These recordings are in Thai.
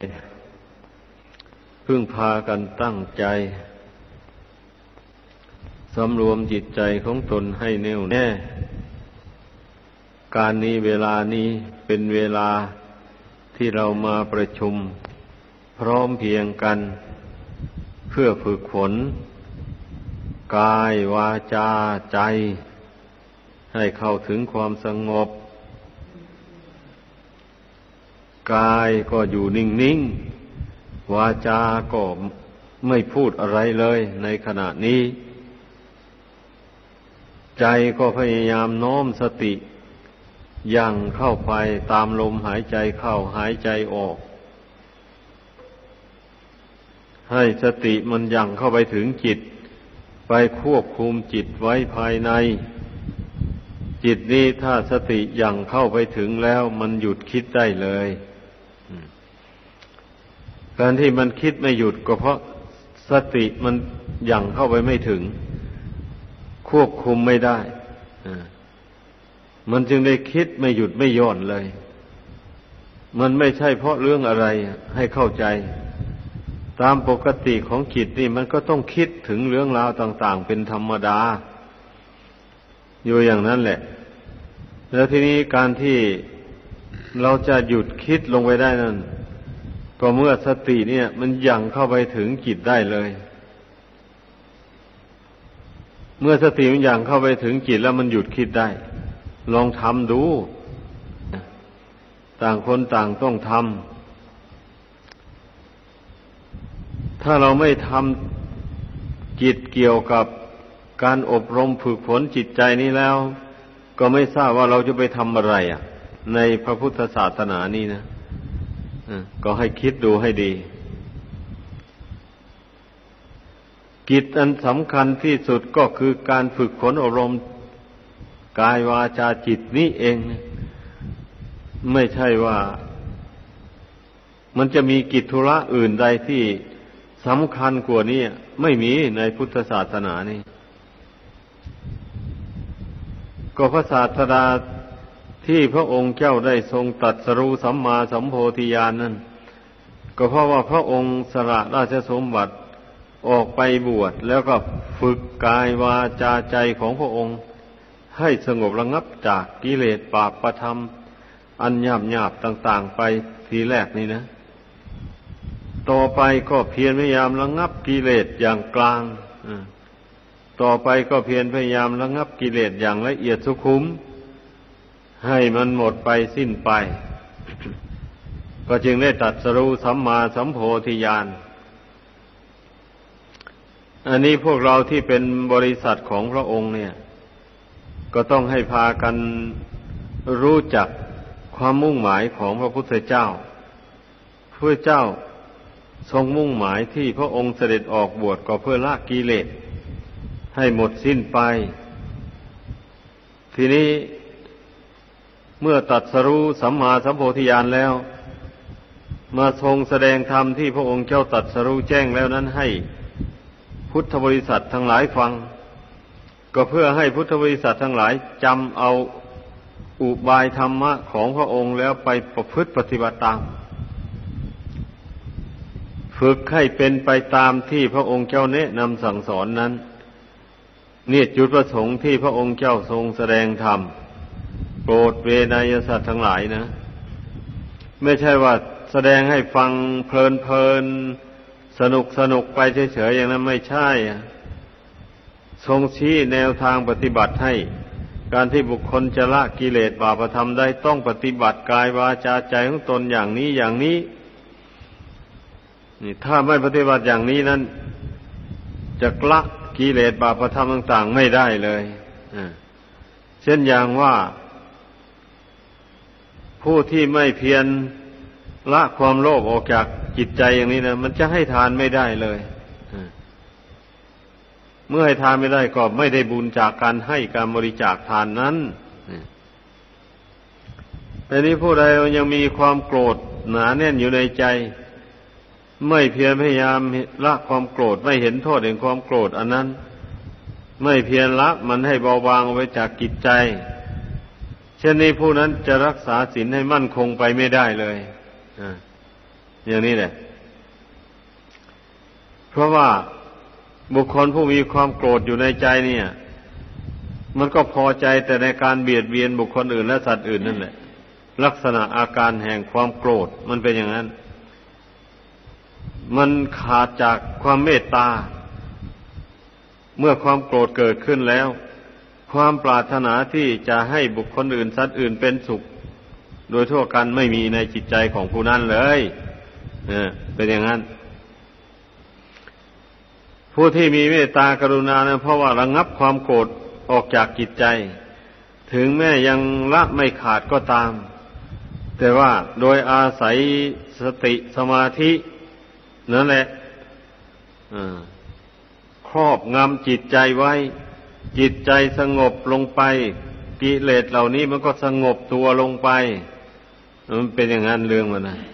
พึ่งพากันตั้งใจสำรวมจิตใจของตนให้แน่วแน่การนี้เวลานี้เป็นเวลาที่เรามาประชุมพร้อมเพรียงกันเพื่อฝึกฝนกายวาจาใจให้เข้าถึงความสงบกายก็อยู่นิ่งๆวาจาก็ไม่พูดอะไรเลยในขณะนี้ใจก็พยายามโน้มสติยั่งเข้าไปตามลมหายใจเข้าหายใจออกให้สติมันยั่งเข้าไปถึงจิตไปควบคุมจิตไว้ภายในจิตนี้ถ้าสติยั่งเข้าไปถึงแล้วมันหยุดคิดได้เลยการที่มันคิดไม่หยุดก็เพราะสติมันยั่งเข้าไปไม่ถึงควบคุมไม่ได้มันจึงได้คิดไม่หยุดไม่หย่อนเลยมันไม่ใช่เพราะเรื่องอะไรให้เข้าใจตามปกติของจิตนี่มันก็ต้องคิดถึงเรื่องราวต่างๆเป็นธรรมดาอยู่อย่างนั้นแหละแล้วทีนี้การที่เราจะหยุดคิดลงไปได้นั่นก็เมื่อสติเนี่ยมันยั่งเข้าไปถึงจิตได้เลยเมื่อสติมันยั่งเข้าไปถึงจิตแล้วมันหยุดคิดได้ลองทำดูต่างคนต่างต้องทำถ้าเราไม่ทำจิตเกี่ยวกับการอบรมฝึกฝนจิตใจนี้แล้วก็ไม่ทราบว่าเราจะไปทำอะไรในพระพุทธศาสนานี้นะก็ให้คิดดูให้ดีกิจอันสำคัญที่สุดก็คือการฝึกฝนอบรมกายวาจาจิตนี้เองไม่ใช่ว่ามันจะมีกิจธุระอื่นใดที่สำคัญกว่านี้ไม่มีในพุทธศาสนานี่ก็พระศาสดาที่พระองค์เจ้าได้ทรงตรัสรู้สัมมาสัมโพธิญาณนั่นก็เพราะว่าพระองค์สละราชสมบัติออกไปบวชแล้วก็ฝึกกายวาจาใจของพระองค์ให้สงบระงับจากกิเลสบาปประธรรมอันหยาบๆต่างๆไปทีแรกนี่นะต่อไปก็เพียรพยายามระงับกิเลสอย่างกลางต่อไปก็เพียรพยายามระงับกิเลสอย่างละเอียดสุขุมให้มันหมดไปสิ้นไป ก็จึงได้ตรัสรู้สัมมาสัมโพธิญาณอันนี้พวกเราที่เป็นบริษัทของพระองค์เนี่ยก็ต้องให้พากันรู้จักความมุ่งหมายของพระพุทธเจ้าพระเจ้าทรงมุ่งหมายที่พระองค์เสด็จออกบวชก็เพื่อละกิเลสให้หมดสิ้นไปทีนี้เมื่อตรัสรู้สัมมาสัมโพธิญาณแล้วมาทรงแสดงธรรมที่พระองค์เจ้าตรัสรู้แจ้งแล้วนั้นให้พุทธบริษัททั้งหลายฟังก็เพื่อให้พุทธบริษัททั้งหลายจำเอาอุบายธรรมะของพระองค์แล้วไปประพฤติปฏิบัติตามฝึกให้เป็นไปตามที่พระองค์เจ้าแนะนำสั่งสอนนั้นนี่จุดประสงค์ที่พระองค์เจ้าทรงแสดงธรรมโปรดเวนยสัตว์ทั้งหลายนะไม่ใช่ว่าแสดงให้ฟังเพลินๆสนุกไปเฉยๆอย่างนั้นไม่ใช่ทรงชี้แนวทางปฏิบัติให้การที่บุคคลจะละกิเลสบาปธรรมได้ต้องปฏิบัติกายวาจาใจของตนอย่างนี้นี่ถ้าไม่ปฏิบัติอย่างนี้นั้นจะละกิเลสบาปธรรมต่างๆไม่ได้เลยเช่นอย่างว่าผู้ที่ไม่เพียรละความโลภออกจากจิตใจอย่างนี้นะมันจะให้ทานไม่ได้เลยเมื่อให้ทานไม่ได้ก็ไม่ได้บุญจากการให้การบริจาคทานนั้นแต่นี้ผู้ใดยังมีความโกรธหนาแน่นอยู่ในใจไม่เพียรพยายามละความโกรธไม่เห็นโทษแห่งความโกรธอันนั้นไม่เพียรละมันให้เบาบางออกไปจากจิตใจเช่นนี้ผู้นั้นจะรักษาศีลให้มั่นคงไปไม่ได้เลยอย่างนี้แหละเพราะว่าบุคคลผู้มีความโกรธอยู่ในใจเนี่ยมันก็พอใจแต่ในการเบียดเบียนบุคคลอื่นและสัตว์อื่นนั่นแหละลักษณะอาการแห่งความโกรธมันเป็นอย่างนั้นมันขาดจากความเมตตาเมื่อความโกรธเกิดขึ้นแล้วความปรารถนาที่จะให้บุคคลอื่นสัตว์อื่นเป็นสุขโดยทั่วกันไม่มีในจิตใจของผู้นั้นเลยเป็นอย่างนั้นผู้ที่มีเมตตากรุณานะเพราะว่าระงับความโกรธออกจากจิตใจถึงแม้ยังละไม่ขาดก็ตามแต่ว่าโดยอาศัยสติสมาธินั่นแหละครอบงำจิตใจไว้จิตใจสงบลงไปกิเลสเหล่านี้มันก็สงบตัวลงไปมันเป็นอย่างนั้นเรื่องมันนะ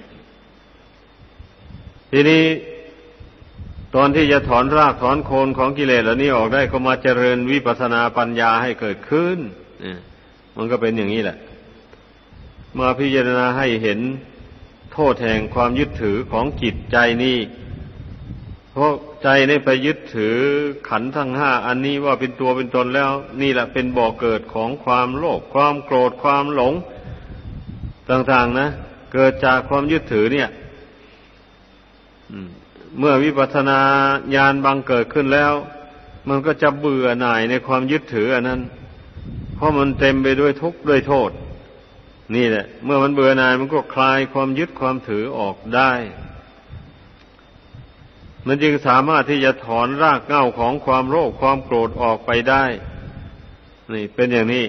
ทีนี้ตอนที่จะถอนรากถอนโคนของกิเลสเหล่านี้ออกได้ก็มาเจริญวิปัสสนาปัญญาให้เกิดขึ้นมันก็เป็นอย่างนี้แหละมาพิจารณาให้เห็นโทษแห่งความยึดถือของจิตใจนี่เพราะใจนี่ไปยึดถือขันธ์ทั้งห้าอันนี้ว่าเป็นตัวเป็นตนแล้วนี่แหละเป็นบ่อเกิดของความโลภความโกรธความหลงต่างๆนะเกิดจากความยึดถือเนี่ยเมื่อวิปัสสนาญาณบังเกิดขึ้นแล้วมันก็จะเบื่อหน่ายในความยึดถืออันนั้นเพราะมันเต็มไปด้วยทุกข์ด้วยโทษนี่แหละเมื่อมันเบื่อหน่ายมันก็คลายความยึดความถือออกได้มันจึงสามารถที่จะถอนรากเหง้าของความโลภความโกรธออกไปได้นี่เป็นอย่างนี้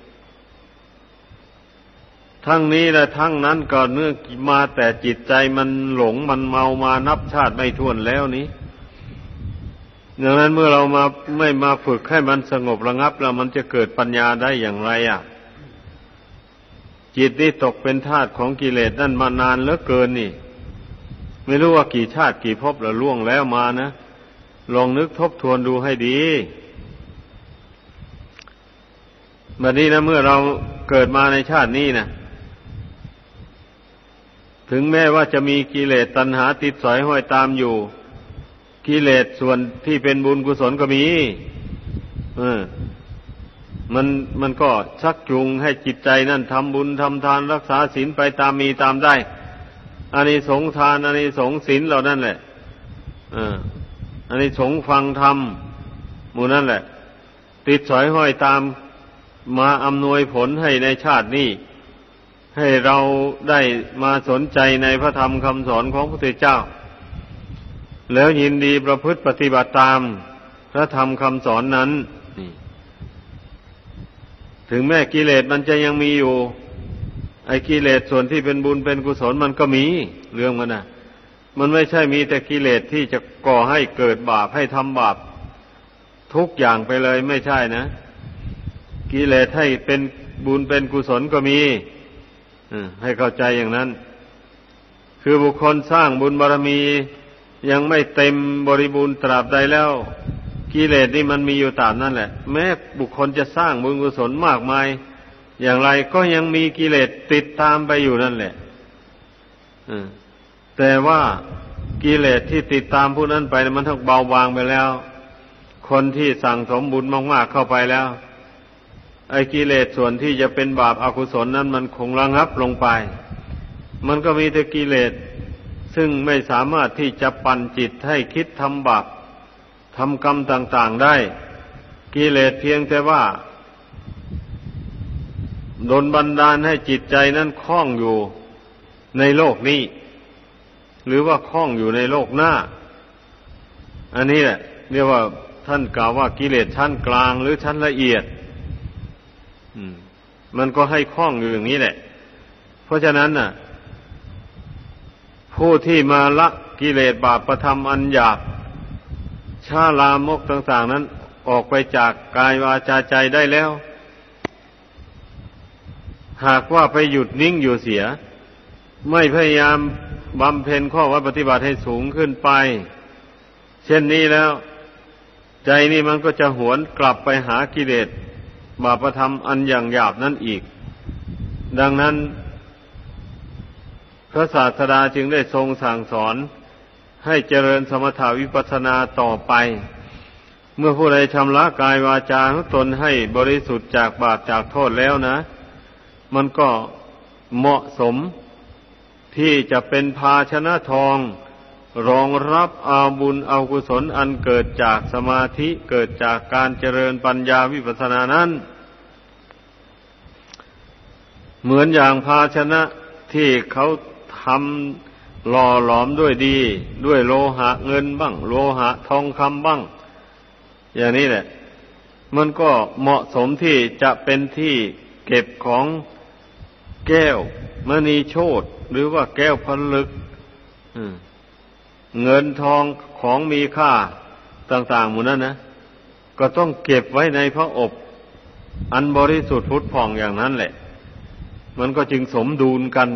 ทั้งนี้และทั้งนั้นก็เนื่องมาแต่จิตใจมันหลงมันเมามานับชาติไม่ถ้วนแล้วนี้ดังนั้นเมื่อเราไม่มาฝึกให้มันสงบระงับแล้วมันจะเกิดปัญญาได้อย่างไรจิตนี่ตกเป็นทาสของกิเลสนั่นมานานเหลือเกินนี่ไม่รู้ว่ากี่ชาติกี่ภพแล้วล่วงแล้วมานะลองนึกทบทวนดูให้ดีบัดนี้นะเมื่อเราเกิดมาในชาตินี้นะถึงแม้ว่าจะมีกิเลสตัณหาติดสอยห้อยตามอยู่กิเลสส่วนที่เป็นบุญกุศลก็มีมันก็ชักจูงให้จิตใจนั่นทำบุญทำทานรักษาศีลไปตามมีตามได้อานิสงส์ทานอานิสงส์ศีลเหล่านั้นแหละอานิสงส์ฟังธรรมหมู่นั่นแหละติดสอยห้อยตามมาอำนวยผลให้ในชาตินี้ให้เราได้มาสนใจในพระธรรมคำสอนของพระพุทธเจ้าแล้วยินดีประพฤติปฏิบัติตามพระธรรมคำสอนนั้นถึงแม้กิเลสมันจะยังมีอยู่ไอ้กิเลสส่วนที่เป็นบุญเป็นกุศลมันก็มีเรื่องมันนะมันไม่ใช่มีแต่กิเลสที่จะก่อให้เกิดบาปให้ทำบาปทุกอย่างไปเลยไม่ใช่นะกิเลสให้เป็นบุญเป็นกุศลก็มีให้เข้าใจอย่างนั้นคือบุคคลสร้างบุญบารมียังไม่เต็มบริบูรณ์ตราบใดแล้วกิเลสนี่มันมีอยู่ตามนั่นแหละแม้บุคคลจะสร้างบุญกุศลมากมายอย่างไรก็ยังมีกิเลสติดตามไปอยู่นั่นแหละแต่ว่ากิเลสที่ติดตามผู้นั้นไปมันทั้งเบาบางไปแล้วคนที่สั่งสมบุญมากๆเข้าไปแล้วไอ้กิเลสส่วนที่จะเป็นบาปอกุศลนั้นมันคงระงับลงไปมันก็มีแต่กิเลสซึ่งไม่สามารถที่จะปั่นจิตให้คิดทำบาปทำกรรมต่างๆได้กิเลสเพียงแต่ว่าดลบันดาลให้จิตใจนั้นคล้องอยู่ในโลกนี้หรือว่าคล้องอยู่ในโลกหน้าอันนี้แหละเรียกว่าท่านกล่าวว่ากิเลสชั้นกลางหรือชั้นละเอียดมันก็ให้คล้องอยู่อย่างนี้แหละเพราะฉะนั้นน่ะผู้ที่มาละกิเลสบาปประธรรมอันหยาบช้าลามกต่างๆนั้นออกไปจากกายวาจาใจได้แล้วหากว่าไปหยุดนิ่งอยู่เสียไม่พยายามบำเพ็ญข้อวัดปฏิบัติให้สูงขึ้นไปเช่นนี้แล้วใจนี่มันก็จะหวนกลับไปหากิเลสบาปธรรมอันอย่างหยาบนั่นอีกดังนั้นพระศาสดาจึงได้ทรงสั่งสอนให้เจริญสมถาวิปัสสนาต่อไปเมื่อผู้ใดชำระกายวาจาของตนให้บริสุทธิ์จากบาปจากโทษแล้วนะมันก็เหมาะสมที่จะเป็นภาชนะทองรองรับเอาบุญเอากุศลอันเกิดจากสมาธิเกิดจากการเจริญปัญญาวิปัสสนานั้นเหมือนอย่างภาชนะที่เขาทำหล่อหลอมด้วยดีด้วยโลหะเงินบ้างโลหะทองคำบ้างอย่างนี้แหละมันก็เหมาะสมที่จะเป็นที่เก็บของแก้วมณีโชติหรือว่าแก้วผลึกเงินทองของมีค่าต่างๆหมู่นั้นนะก็ต้องเก็บไว้ในพระอบอันบริสุทธิ์ผุดผ่องอย่างนั้นแหละมันก็จึงสมดุลกัน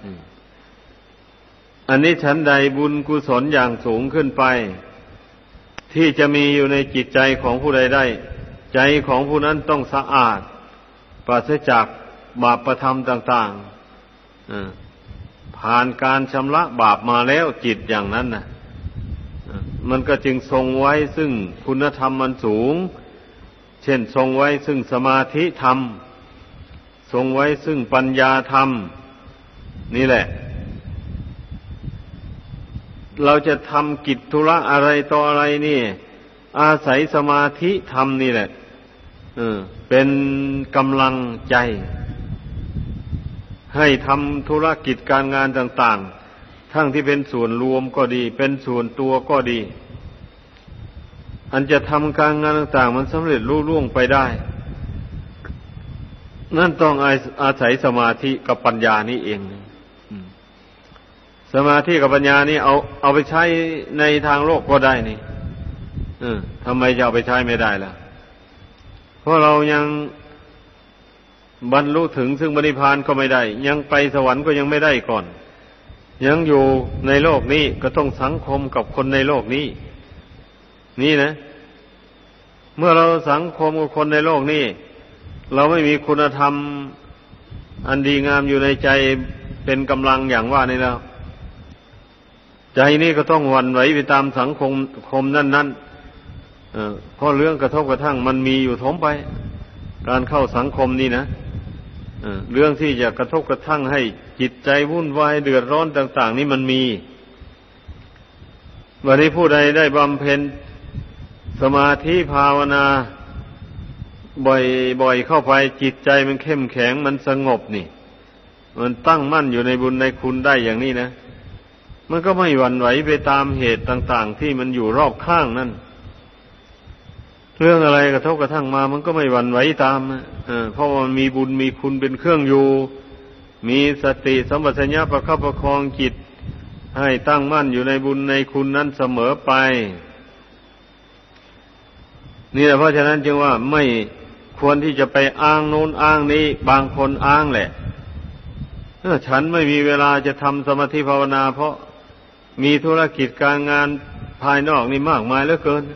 อันนี้ฉันใดบุญกุศลอย่างสูงขึ้นไปที่จะมีอยู่ในจิตใจของผู้ใดได้ใจของผู้นั้นต้องสะอาดปราศจากบาปประธรรมต่างๆผ่านการชำระบาปมาแล้วจิตอย่างนั้นน่ะมันก็จึงทรงไว้ซึ่งคุณธรรมมันสูงเช่นทรงไว้ซึ่งสมาธิธรรมทรงไว้ซึ่งปัญญาธรรมนี่แหละเราจะทำกิจธุระอะไรต่ออะไรนี่อาศัยสมาธิธรรมนี่แหละเป็นกำลังใจให้ทำธุรกิจการงานต่างๆทั้งที่เป็นส่วนรวมก็ดีเป็นส่วนตัวก็ดีอันจะทำการงานต่างๆมันสำเร็จลุล่วงไปได้นั่นต้องอาศัยสมาธิกับปัญญานี่เองสมาธิกับปัญญานี่เอาไปใช้ในทางโลกก็ได้นี่ทำไมจะเอาไปใช้ไม่ได้ล่ะเพราะเรายังบรรลุถึงซึ่งพระนิพพานก็ไม่ได้ยังไปสวรรค์ก็ยังไม่ได้ก่อนยังอยู่ในโลกนี้ก็ต้องสังคมกับคนในโลกนี้นี่นะเมื่อเราสังคมกับคนในโลกนี้เราไม่มีคุณธรรมอันดีงามอยู่ในใจเป็นกำลังอย่างว่านี่แล้วใจนี่ก็ต้องหวั่นไหวไปตามสังคมนั้นเพราะเรื่องกระทบกระทั่งมันมีอยู่ทมไปการเข้าสังคมนี่นะเรื่องที่จะกระทบกระทั่งให้จิตใจวุ่นวายเดือดร้อนต่างๆนี่มันมีวันนี้ผู้ใดได้บำเพ็ญสมาธิภาวนาบ่อยๆเข้าไปจิตใจมันเข้มแข็งมันสงบนี่มันตั้งมั่นอยู่ในบุญในคุณได้อย่างนี้นะมันก็ไม่หวั่นไหวไปตามเหตุต่างๆที่มันอยู่รอบข้างนั่นเรื่องอะไรกระทบกระทั่งมามันก็ไม่หวั่นไหวตามเพราะว่ามันมีบุญมีคุณเป็นเครื่องอยู่มีสติสัมปชัญญะประคับประคองจิตให้ตั้งมั่นอยู่ในบุญในคุณนั้นเสมอไปนี่แหละเพราะฉะนั้นจึงว่าไม่ควรที่จะไปอ้างโน้นอ้างนี้บางคนอ้างแหละฉันไม่มีเวลาจะทำสมาธิภาวนาเพราะมีธุรกิจการงานภายนอกนี่มากมายเหลือเกิน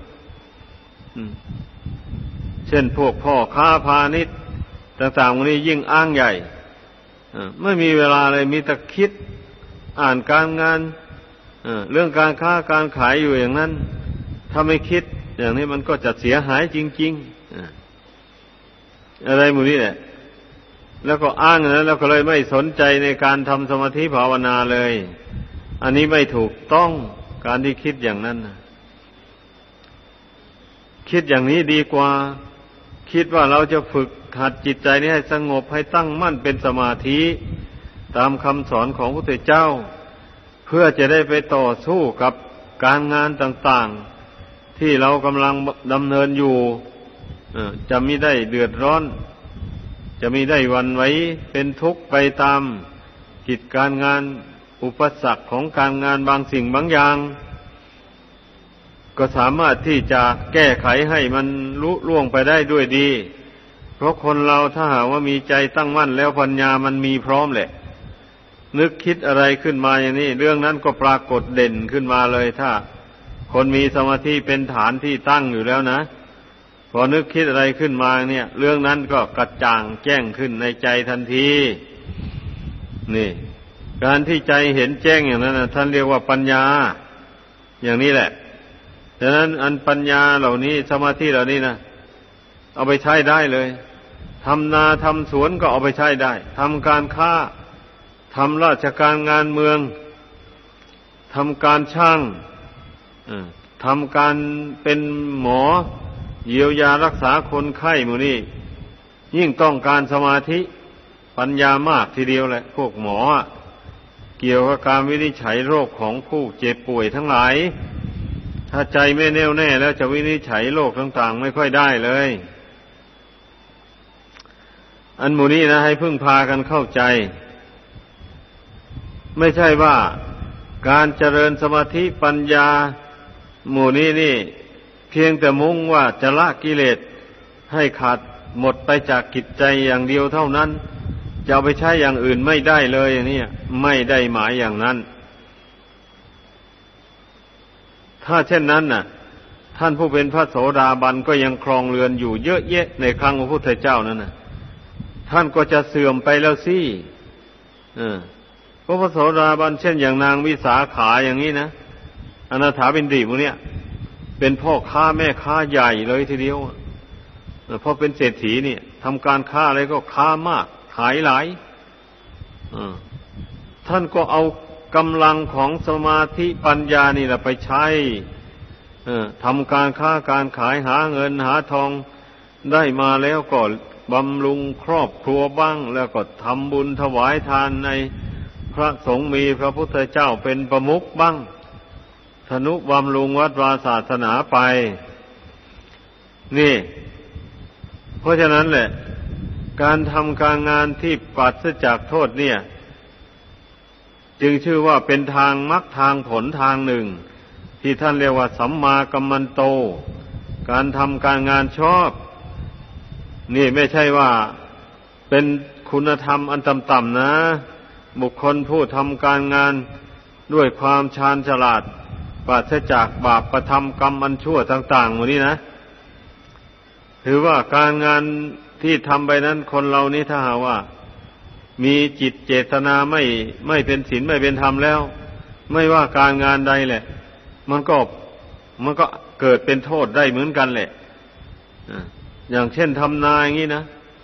เช่นพวกพ่อค้าพาณิชย์ต่างๆวันนี้ยิ่งอ้างใหญ่ไม่มีเวลาเลยมีแต่คิดอ่านการงานเรื่องการค้าการขายอยู่อย่างนั้นถ้าไม่คิดอย่างนี้มันก็จะเสียหายจริงๆอะไรหมู่นี้แหละแล้วก็อ้างนะแล้วก็เลยไม่สนใจในการทำสมาธิภาวนาเลยอันนี้ไม่ถูกต้องการที่คิดอย่างนั้นนะคิดอย่างนี้ดีกว่าคิดว่าเราจะฝึกหัดจิตใจนี้ให้สงบให้ตั้งมั่นเป็นสมาธิตามคำสอนของพระพุทธเจ้าเพื่อจะได้ไปต่อสู้กับการงานต่างๆที่เรากำลังดำเนินอยู่จะมิได้เดือดร้อนจะมิได้หวั่นไหวเป็นทุกข์ไปตามกิจการงานอุปสรรคของการงานบางสิ่งบางอย่างก็สามารถที่จะแก้ไขให้มันลุล่วงไปได้ด้วยดีเพราะคนเราถ้าหากว่ามีใจตั้งมั่นแล้วปัญญามันมีพร้อมแหละนึกคิดอะไรขึ้นมาอย่างนี้เรื่องนั้นก็ปรากฏเด่นขึ้นมาเลยถ้าคนมีสมาธิเป็นฐานที่ตั้งอยู่แล้วนะพอนึกคิดอะไรขึ้นมาเนี่ยเรื่องนั้นก็กระจ่างแจ้งขึ้นในใจทันทีนี่การที่ใจเห็นแจ้งอย่างนั้นท่านเรียกว่าปัญญาอย่างนี้แหละฉะนั้นอันปัญญาเหล่านี้สมาธิเหล่านี้นะเอาไปใช้ได้เลยทำนาทำสวนก็เอาไปใช้ได้ทำการค้าทำราชการงานเมืองทำการช่างทำการเป็นหมอเยียวยารักษาคนไข้หมู่นี้ยิ่งต้องการสมาธิปัญญามากทีเดียวแหละพวกหมอเกี่ยวกับการวินิจฉัยโรคของผู้เจ็บป่วยทั้งหลายถ้าใจไม่แน่วแน่แล้วจะวินิจฉัยโรคต่างๆไม่ค่อยได้เลยอันหมู่นี้นะให้พึ่งพากันเข้าใจไม่ใช่ว่าการเจริญสมาธิปัญญาหมู่นี้นี่เพียงแต่มุ่งว่าจะละกิเลสให้ขาดหมดไปจากกิจใจอย่างเดียวเท่านั้นจะเอาไปใช้อย่างอื่นไม่ได้เลยอย่างนี้ไม่ได้หมายอย่างนั้นถ้าเช่นนั้นน่ะท่านผู้เป็นพระโสดาบันก็ยังครองเรือนอยู่เยอะแยะในครั้งพระพุทธเจ้านั่นน่ะท่านก็จะเสื่อมไปแล้วสิเพราะพระโสดาบันเช่นอย่างนางวิสาขาอย่างนี้นะอนาถาบิณฑิกพวกเนี้ยเป็นพ่อค้าแม่ค้าใหญ่เลยทีเดียวเพราะเป็นเศรษฐีนี่ทำการค้าอะไรก็ค้ามากขายหลายท่านก็เอากำลังของสมาธิปัญญานี่แหละไปใช้ทำการค้าการขายหาเงินหาทองได้มาแล้วก็บำรุงครอบครัวบ้างแล้วก็ทำบุญถวายทานในพระสงฆ์มีพระพุทธเจ้าเป็นประมุขบ้างทนุบำรุงวัดวาศาสนาไปนี่เพราะฉะนั้นแหละการทำการงานที่ปราศจากโทษเนี่ยจึงชื่อว่าเป็นทางมรรคทางผลทางหนึ่งที่ท่านเรียกว่าสัมมากัมมันโตการทำการงานชอบนี่ไม่ใช่ว่าเป็นคุณธรรมอันต่ำๆนะบุคคลผู้ทำการงานด้วยความชาญฉลาดปราศจากบาปประทำกรรมอันชั่วต่างๆหมดนี้นะถือว่าการงานที่ทำไปนั้นคนเรานี้ถ้าหาว่ามีจิตเจตนาไม่เป็นศีลไม่เป็นธรรมแล้วไม่ว่าการงานใดแหละมันก็เกิดเป็นโทษได้เหมือนกันแหละอย่างเช่นทำนาอย่างนี้นะ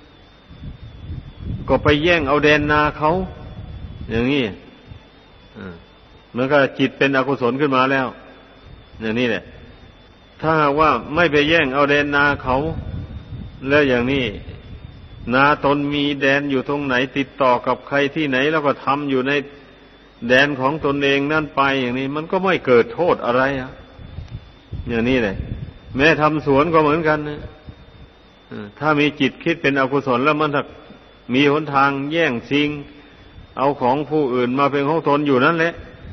ก็ไปแย่งเอาแดนนาเขาอย่างนี้มันก็จิตเป็นอกุศลขึ้นมาแล้วอย่างนี้แหละถ้าว่าไม่ไปแย่งเอาแดนนาเขาแล้วอย่างนี้นาตนมีแดนอยู่ตรงไหนติดต่อกับใครที่ไหนแล้วก็ทำอยู่ในแดนของตนเองนั่นไปอย่างนี้มันก็ไม่เกิดโทษอะไรอย่างนี้เลยแม้ทำสวนก็เหมือนกันนะถ้ามีจิตคิดเป็นอกุศลแล้วมันถ้ามีหนทางแย่งชิงเอาของผู้อื่นมาเป็นของตนอยู่นั่นแหละ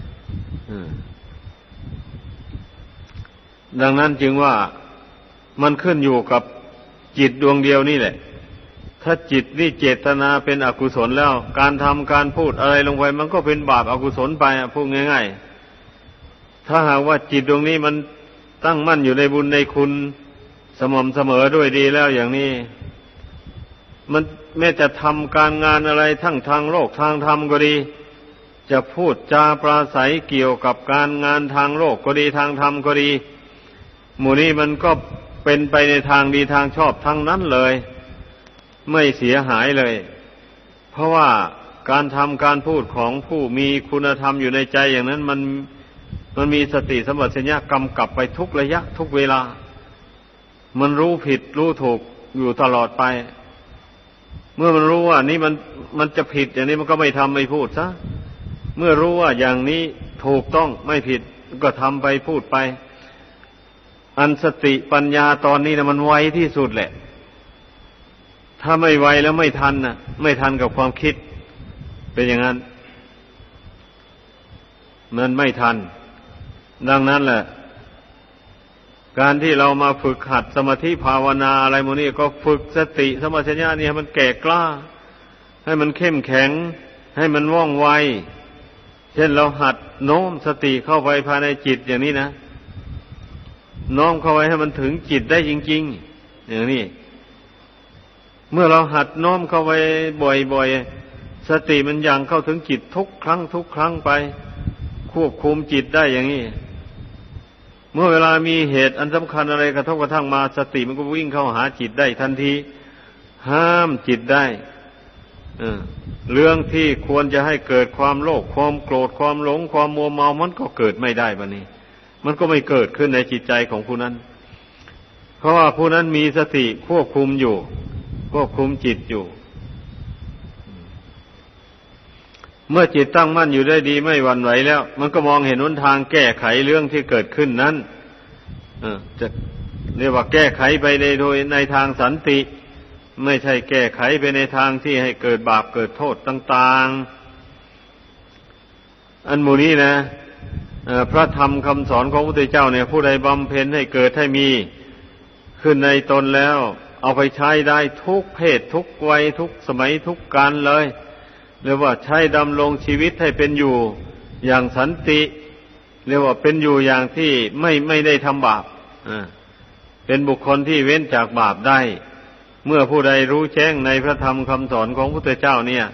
ดังนั้นจึงว่ามันขึ้นอยู่กับจิตดวงเดียวนี่แหละถ้าจิตนี่เจตนาเป็นอกุศลแล้วการทำการพูดอะไรลงไปมันก็เป็นบาปอกุศลไปพูดง่ายๆถ้าหากว่าจิตดวงนี้มันตั้งมั่นอยู่ในบุญในคุณสม่ำเสมอด้วยดีแล้วอย่างนี้มันแม้จะทำการงานอะไรทั้งทางโลกทางธรรมก็ดีจะพูดจาปราศัยเกี่ยวกับการงานทางโลกก็ดีทางธรรมก็ดีหมู่นี้มันก็เป็นไปในทางดีทางชอบทั้งนั้นเลยไม่เสียหายเลยเพราะว่าการทำการพูดของผู้มีคุณธรรมอยู่ในใจอย่างนั้นมันมีสติสัมปชัญญะกำกับไปทุกระยะทุกเวลามันรู้ผิดรู้ถูกอยู่ตลอดไปเมื่อมันรู้ว่านี่มันจะผิดอย่างนี้มันก็ไม่ทำไม่พูดซะเมื่อรู้ว่าอย่างนี้ถูกต้องไม่ผิดก็ทำไปพูดไปอันสติปัญญาตอนนี้นะมันไวที่สุดแหละถ้าไม่ไวแล้วไม่ทันนะไม่ทันกับความคิดเป็นอย่างนั้นมันไม่ทันดังนั้นแหละการที่เรามาฝึกหัดสมาธิภาวนาอะไรพวกนี้ก็ฝึกสติสมัชัญญะนี่ให้มันแก่กล้าให้มันเข้มแข็งให้มันว่องไวเช่นเราหัดโน้มสติเข้าไปภายในจิตอย่างนี้นะน้อมเข้าไปให้มันถึงจิตได้จริงๆอย่างนี้เมื่อเราหัดน้อมเข้าไปบ่อยๆสติมันยังเข้าถึงจิตทุกครั้งไปควบคุมจิตได้อย่างนี้เมื่อเวลามีเหตุอันสำคัญอะไรกระทบกระทั่งมาสติมันก็วิ่งเข้าหาจิตได้ทันทีห้ามจิตได้เรื่องที่ควรจะให้เกิดความโลภความโกรธความหลงความมัวเมามันก็เกิดไม่ได้บัดนี้มันก็ไม่เกิดขึ้นในจิตใจของผู้นั้นเพราะว่าผู้นั้นมีสติควบคุมอยู่ควบคุมจิตอยู่เมื่อจิตตั้งมั่นอยู่ได้ดีไม่หวั่นไหวแล้วมันก็มองเห็นหนทางแก้ไขเรื่องที่เกิดขึ้นนั้นจะเรียกว่าแก้ไขไปโดยในทางสันติไม่ใช่แก้ไขไปในทางที่ให้เกิดบาปเกิดโทษต่างๆอันหมู่นี้นะพระธรรมคำสอนของพระพุทธเจ้าเนี่ยผู้ใดบำเพ็ญให้เกิดให้มีขึ้นในตนแล้วเอาไปใช้ได้ทุกเพศทุกวัยทุกสมัยทุกกาลเลยเรียกว่าใช้ดำรงชีวิตให้เป็นอยู่อย่างสันติเรียกว่าเป็นอยู่อย่างที่ไม่ได้ทำบาปเป็นบุคคลที่เว้นจากบาปได้เมื่อผู้ใดรู้แจ้งในพระธรรมคำสอนของพระพุทธเจ้าเนี่ย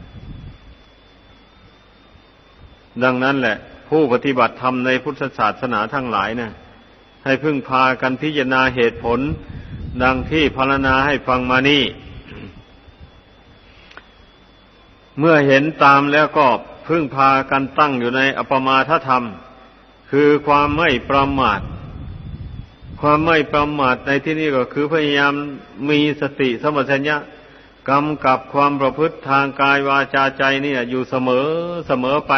ดังนั้นแหละผู้ปฏิบัติธรรมในพุทธศาสนาทั้งหลายนะให้พึ่งพากันพิจารณาเหตุผลดังที่พรรณนาให้ฟังมานี่เมื่อเห็นตามแล้วก็พึ่งพากันตั้งอยู่ในอัปปมาทธรรมคือความไม่ประมาทความไม่ประมาทในที่นี้ก็คือพยายามมีสติสัมปชัญญะกำกับความประพฤติทางกายวาจาใจนี่อยู่เสมอไป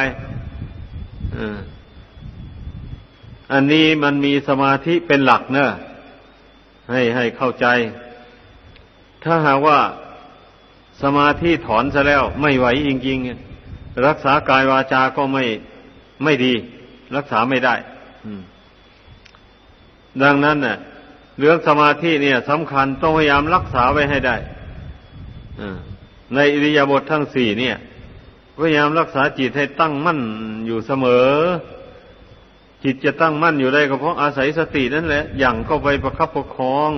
อันนี้มันมีสมาธิเป็นหลักเนอะให้เข้าใจถ้าหากว่าสมาธิถอนซะแล้วไม่ไหวจริงๆรักษากายวาจาก็ไม่ดีรักษาไม่ได้ดังนั้นน่ะเรื่องสมาธิเนี่ยสำคัญต้องพยายามรักษาไว้ให้ได้ในอิริยาบถทั้งสี่เนี่ยพยายามรักษาจิตให้ตั้งมั่นอยู่เสมอจิตจะตั้งมั่นอยู่ได้ก็เพราะอาศัยสตินั่นแหละอย่างเข้าไปประคับประคอง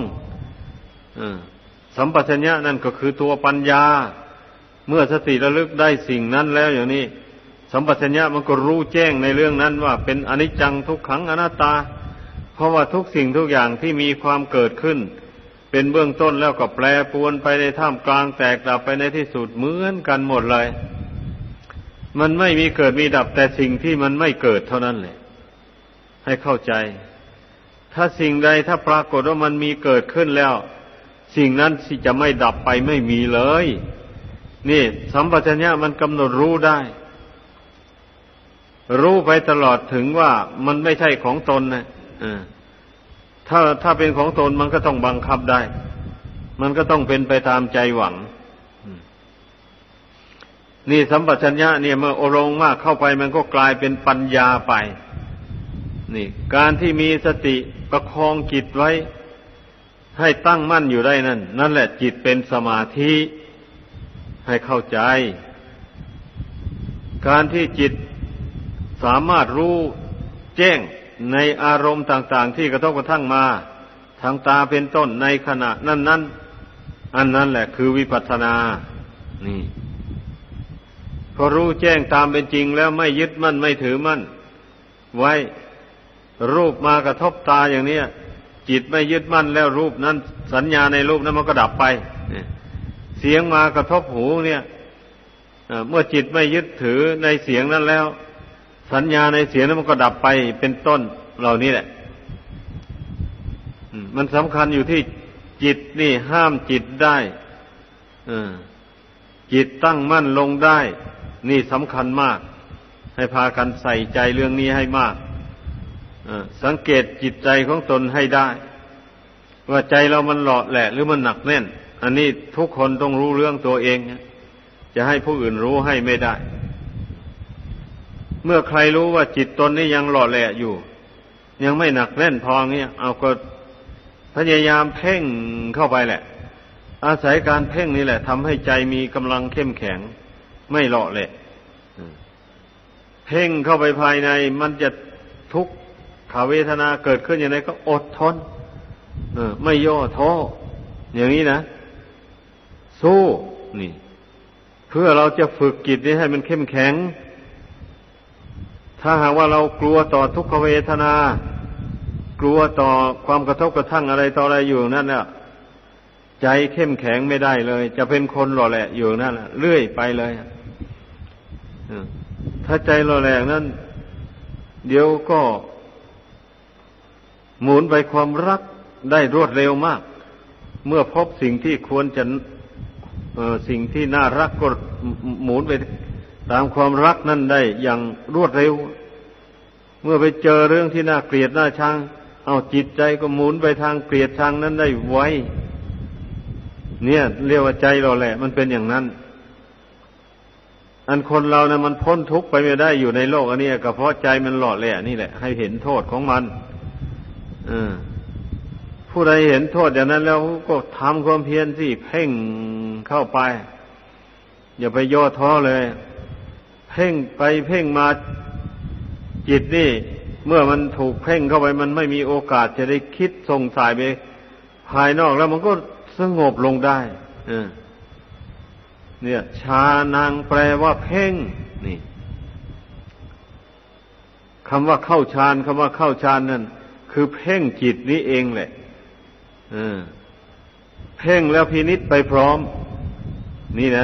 สัมปชัญญะนั่นก็คือตัวปัญญาเมื่อสติระลึกได้สิ่งนั้นแล้วอย่างนี้สัมปชัญญะมันก็รู้แจ้งในเรื่องนั้นว่าเป็นอนิจจังทุกขังอนัตตาเพราะว่าทุกสิ่งทุกอย่างที่มีความเกิดขึ้นเป็นเบื้องต้นแล้วก็แปรปรวนไปในท่ามกลางแตกดับไปในที่สุดเหมือนกันหมดเลยมันไม่มีเกิดมีดับแต่สิ่งที่มันไม่เกิดเท่านั้นแหละให้เข้าใจถ้าสิ่งใดถ้าปรากฏว่ามันมีเกิดขึ้นแล้วสิ่งนั้นที่จะไม่ดับไปไม่มีเลยนี่สัมปชัญญะมันกำหนดรู้ได้รู้ไปตลอดถึงว่ามันไม่ใช่ของตนนะถ้าเป็นของตนมันก็ต้องบังคับได้มันก็ต้องเป็นไปตามใจหวังนี่สัมปชัญญะเนี่ยเมื่ออบรมมากเข้าไปมันก็กลายเป็นปัญญาไปนี่การที่มีสติประคองจิตไว้ให้ตั้งมั่นอยู่ได้นั่นแหละจิตเป็นสมาธิให้เข้าใจการที่จิตสามารถรู้แจ้งในอารมณ์ต่างๆที่กระทบกระทั่งมาทางตาเป็นต้นในขณะนั้นอันนั้นแหละคือวิปัสสนานี่พอรู้แจ้งตามเป็นจริงแล้วไม่ยึดมั่นไม่ถือมั่นไว้รูปมากระทบตาอย่างนี้จิตไม่ยึดมั่นแล้วรูปนั้นสัญญาในรูปนั้นมันก็ดับไปเสียงมากระทบหูเนี่ยเมื่อจิตไม่ยึดถือในเสียงนั้นแล้วสัญญาในเสียงนั้นมันก็ดับไปเป็นต้นเหล่านี้แหละมันสำคัญอยู่ที่จิตนี่ห้ามจิตได้จิตตั้งมั่นลงได้นี่สำคัญมากให้พากันใส่ใจเรื่องนี้ให้มากสังเกตจิตใจของตนให้ได้ว่าใจเรามันหล่อแหละหรือมันหนักแน่นอันนี้ทุกคนต้องรู้เรื่องตัวเองจะให้ผู้อื่นรู้ให้ไม่ได้เมื่อใครรู้ว่าจิตตนนี้ยังหล่อแหละอยู่ยังไม่หนักแน่นพอเงี้ยเอาก็พยายามเพ่งเข้าไปแหละอาศัยการเพ่งนี่แหละทำให้ใจมีกำลังเข้มแข็งไม่หล่อแหละเพ่งเข้าไปภายในมันจะทุกขเวทนาเกิดขึ้นอย่างไรก็อดทนไม่ย่อท้ออย่างนี้นะสู้นี่เพื่อเราจะฝึกจิตนี้ให้มันเข้มแข็งถ้าหากว่าเรากลัวต่อทุกขเวทนากลัวต่อความกระทบกระทั่งอะไรต่ออะไรอยู่นั่นน่ะใจเข้มแข็งไม่ได้เลยจะเป็นคนหล่อแหละอยู่นั่นน่ะเรื่อยไปเลยถ้าใจหล่อแหลกนั้นเดี๋ยวก็หมุนไปความรักได้รวดเร็วมากเมื่อพบสิ่งที่ควรจะสิ่งที่น่ารักก็หมุนไปตามความรักนั่นได้อย่างรวดเร็วเมื่อไปเจอเรื่องที่น่าเกลียดน่าชังเอาจิตใจก็หมุนไปทางเกลียดชังนั้นได้ไวเนี่ยเรียกว่าใจเราแหละมันเป็นอย่างนั้นอันคนเรานะมันพ้นทุกข์ไปไม่ได้อยู่ในโลกอันนี้ก็เพราะใจมันหล่อแหละนี่แหละให้เห็นโทษของมันผู้ใดเห็นโทษอย่างนั้นแล้วก็ทำความเพียรสิเพ่งเข้าไปอย่าไปย่อท้อเลยเพ่งไปเพ่งมาจิตนี่เมื่อมันถูกเพ่งเข้าไปมันไม่มีโอกาสจะได้คิดส่งสายไปภายนอกแล้วมันก็สงบลงได้เนี่ยฌานังแปลว่าเพ่งนี่คำว่าเข้าฌานคำว่าเข้าฌานนั่นคือเพ่งจิตนี้เองแหละเพ่งแล้วพินิจไปพร้อมนี่นะ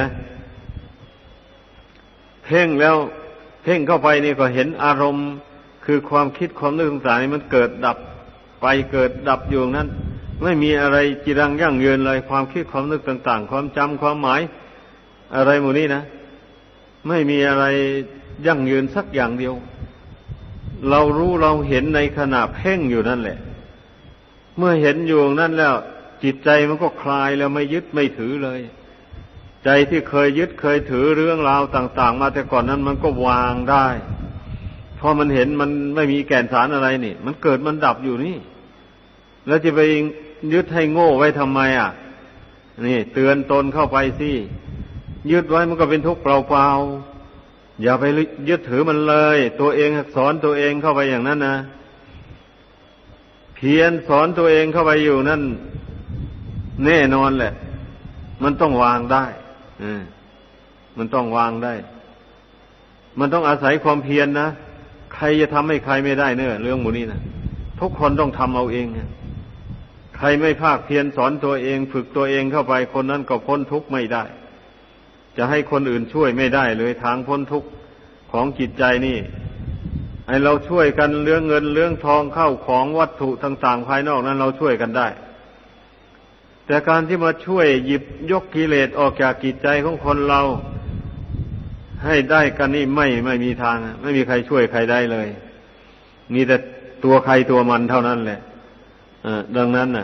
เพ่งแล้วเพ่งเข้าไปนี่ก็เห็นอารมณ์คือความคิดความนึกต่างๆมันเกิดดับไปเกิดดับอยู่นั้นไม่มีอะไรจีรังยั่งยืนเลยความคิดความนึกต่างๆความจำความหมายอะไรหมู่นี้นะไม่มีอะไรยั่งยืนสักอย่างเดียวเรารู้เราเห็นในขณะเพ่งอยู่นั่นแหละเมื่อเห็นอยู่นั่นแล้วจิตใจมันก็คลายแล้วไม่ยึดไม่ถือเลยใจที่เคยยึดเคยถือเรื่องราวต่างๆมาแต่ก่อนนั้นมันก็วางได้พอมันเห็นมันไม่มีแก่นสารอะไรนี่มันเกิดมันดับอยู่นี่แล้วจะไปยึดให้โง่ไว้ทำไมนี่เตือนตนเข้าไปสิยึดไว้มันก็เป็นทุกข์เปล่าๆอย่าไปยึดถือมันเลยตัวเองสอนตัวเองเข้าไปอย่างนั้นนะเพียรสอนตัวเองเข้าไปอยู่นั่นแน่นอนแหละมันต้องวางได้มันต้องวางได้มันต้องอาศัยความเพียรนะใครจะทำให้ใครไม่ได้เนอะเรื่องหมู่นี้นะทุกคนต้องทำเอาเองใครไม่ภาคเพียรสอนตัวเองฝึกตัวเองเข้าไปคนนั้นก็พ้นทุกข์ไม่ได้จะให้คนอื่นช่วยไม่ได้เลยทางพ้นทุกข์ของจิตใจนี่ไอเราช่วยกันเรื่องเงินเรื่องทองเข้าของวัตถุต่างๆภายนอกนั้นเราช่วยกันได้แต่การที่มาช่วยหยิบยกกิเลสออกจากจิตใจของคนเราให้ได้กันนี่ไม่มีทางไม่มีใครช่วยใครได้เลยมีแต่ตัวใครตัวมันเท่านั้นแหละดังนั้นน่ะ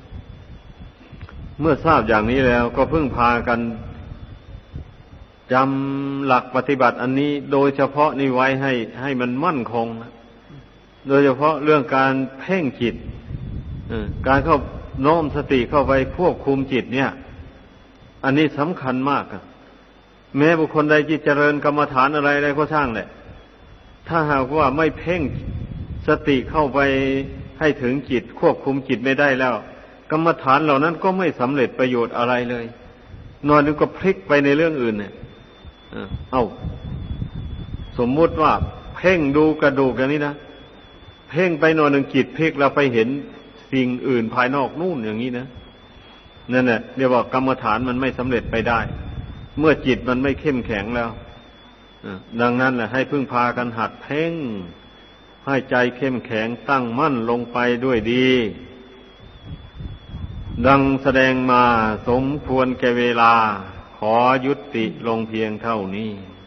เมื่อทราบอย่างนี้แล้วก็พึ่งพากันจำหลักปฏิบัติอันนี้โดยเฉพาะนี่ไว้ให้มันมั่นคงโดยเฉพาะเรื่องการเพ่งจิตการเข้าโน้มสติเข้าไปควบคุมจิตเนี่ยอันนี้สำคัญมากแม้บุคคลใดที่เจริญกรรมฐานอะไรก็ช่างแหละถ้าหากว่าไม่เพ่งสติเข้าไปให้ถึงจิตควบคุมจิตไม่ได้แล้วกรรมฐานเหล่านั้นก็ไม่สำเร็จประโยชน์อะไรเลยนอนนึงก็พลิกไปในเรื่องอื่นเนี่ยสมมุติว่าเพ่งดูกระดูกอย่างนี้นะเพ่งไปหน่อยหนึ่งจิตพลิกแล้วไปเห็นสิ่งอื่นภายนอกนู่นอย่างนี้นะนั่นแหละเรียกว่ากรรมฐานมันไม่สำเร็จไปได้เมื่อจิตมันไม่เข้มแข็งแล้วดังนั้นแหละให้พึ่งพากันหัดเพ่งให้ใจเข้มแข็งตั้งมั่นลงไปด้วยดีดังแสดงมาสมควรแก่เวลาขอยุติลงเพียงเท่านี้